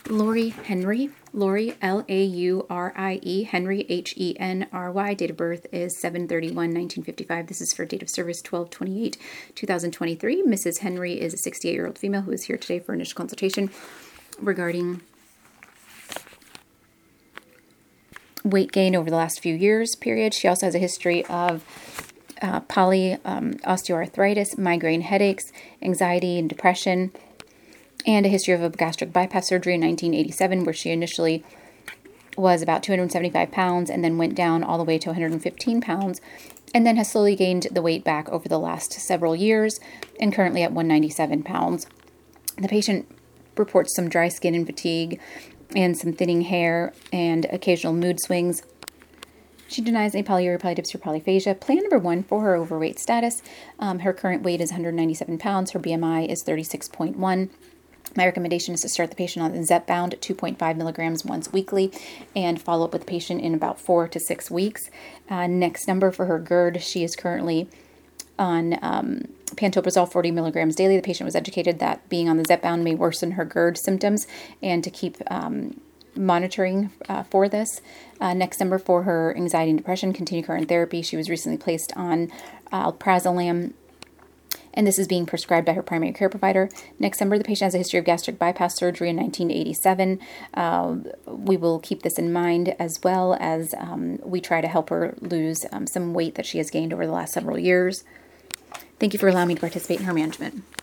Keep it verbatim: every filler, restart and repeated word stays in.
Lori Henry. Lori, L A U R I E, Henry, H E N R Y. Date of birth is seven thirty-one nineteen fifty-five. This is for date of service twelve twenty-eight two thousand twenty-three. Missus Henry is a sixty-eight-year-old female who is here today for initial consultation regarding weight gain over the last few years period. She also has a history of uh, poly um, osteoarthritis, migraine headaches, anxiety and depression, and a history of a gastric bypass surgery in nineteen eighty-seven, where she initially was about two hundred seventy-five pounds and then went down all the way to one hundred fifteen pounds, and then has slowly gained the weight back over the last several years, and currently at one hundred ninety-seven pounds. The patient reports some dry skin and fatigue, and some thinning hair, and occasional mood swings. She denies any polyuria, polydyspsia, or polyphagia. Plan number one for her overweight status. Um, her current weight is one hundred ninety-seven pounds. Her B M I is thirty-six point one. My recommendation is to start the patient on Zepbound at two point five milligrams once weekly and follow up with the patient in about four to six weeks. Uh, next number for her GERD, she is currently on um, pantoprazole forty milligrams daily. The patient was educated that being on the Zepbound may worsen her GERD symptoms, and to keep um, monitoring uh, for this. Uh, next number for her anxiety and depression, continue current therapy. She was recently placed on uh, alprazolam, and this is being prescribed by her primary care provider. Next number, the patient has a history of gastric bypass surgery in nineteen eighty-seven. Uh, we will keep this in mind, as well as um, we try to help her lose um, some weight that she has gained over the last several years. Thank you for allowing me to participate in her management.